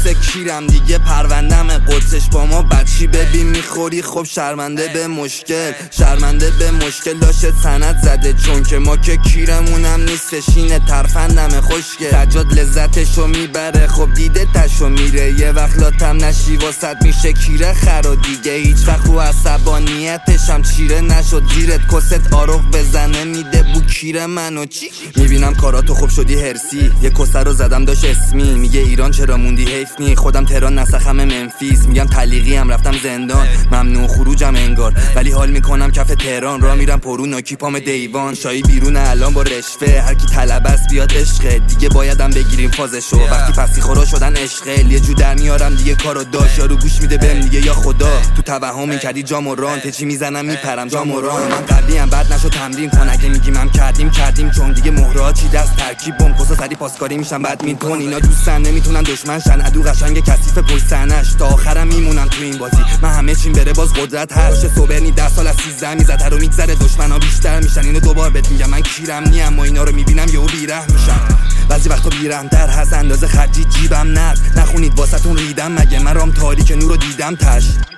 مثل کیرم دیگه پروندم قدسش با ما بچی ببین میخوری خب شرمنده به مشکل داشت سند زده چون که ما که کیرمونم نیستش اینه ترفندم خوشگل سجاد لذتشو میبره خب دیده تشو میره یه وقت لاتم نشی واسط میشه کیره خرا دیگه هیچ وقت رو عصبانیتشم چیره نشد زیرت کست آروغ بزنه میده بو کیره منو چی میبینم کاراتو خوب شدی هرسی یه کسر رو زدم داشت اسمی میگه ایران چرا موندی حیف نی خودم تهران نسخم منفیس میگم تلیقی هم رفتم زندان ممنوع خروجم انگار ولی حال میکنم کف تهران را میرم پرو ناکی پام دیوان شایی بیرون الان با رشوه هر کی طلب است بیاد عشقه دیگه بایدم بگیریم فازشو وقتی پسی خورا شدن عشقه یه جو در میارم دیگه کارو داش یارو گوش میده بهم دیگه یا خدا تو توهم میکردی جام و ران چی میزنم میپرم جام و ران من قوی ام بعد نشو تمرین کن اگه میگیم هم کردیم چون دیگه مهرها چی دست ترکیب بم کوسا سری پاسکاری میشن بعد میتون اینا دوستن نمیتونن دشمن شن ادو قشنگ کثیف پشت سنش تا آخرم میمونم تو این بازی من همه چیم بره باز قدرت هست صبرنی 10 سال از 13 میزد رو میگذره دشمنا بیشتر میشن اینو دوبار بهت میگم من کیرم نی اما اینا رو میبینم یهو بیره میشم بعضی وقتا بیرم در هست اندازه خرجی جیبم نخونید واسهتون ریدم مگه من رام تاریک نورو دیدم تش